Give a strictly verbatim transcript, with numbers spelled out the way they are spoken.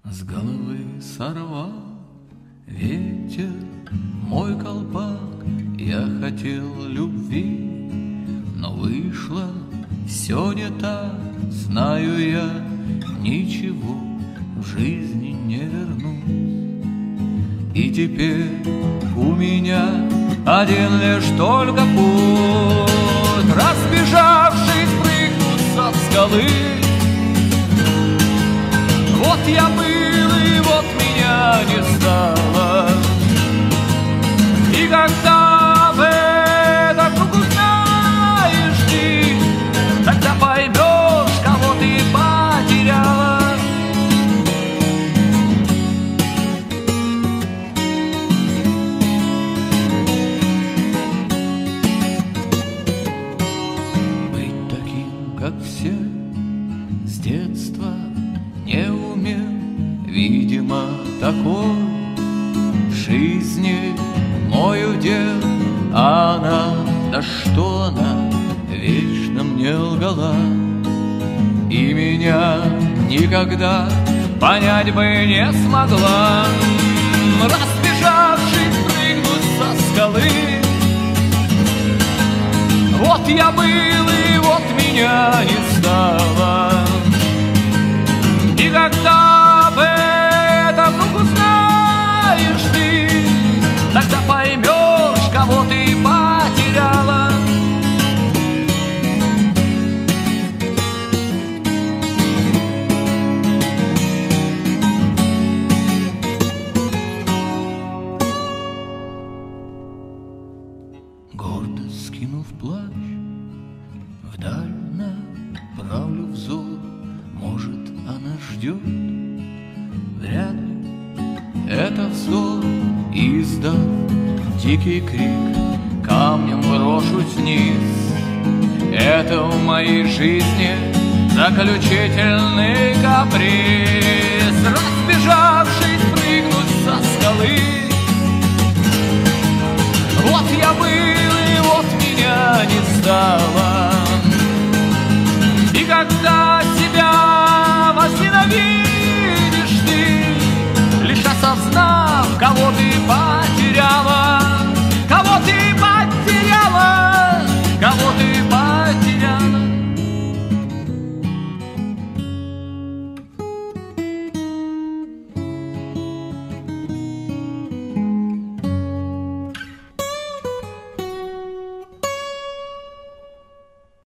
С головы сорвал ветер мой колпак. Я хотел любви, но вышло все не так. Знаю я, ничего в жизни не вернусь. И теперь у меня один лишь только путь. Разбежавшись, прыгну со скалы. Вот я был, и вот меня не стало. И когда в это вдруг узнаешь ты, тогда поймешь, кого ты потеряла. Быть таким, как все, с детства не умел, видимо, такой в жизни мой удел. А она, да что она, вечно мне лгала. И меня никогда понять бы не смогла. Разбежавшись, прыгнуть со скалы. Вот я был, и вот меня не стало. И когда об этом вдруг узнаешь ты, тогда поймешь, кого ты потеряла. Гордо скинув плащ, вдаль направлю взор. Может, она ждет, вряд ли это вздор. Издав дикий крик, камнем брошусь вниз. Это в моей жизни заключительный каприз. Разбежавшись, прыгнуть со скалы. Вот я был, и вот меня не стало.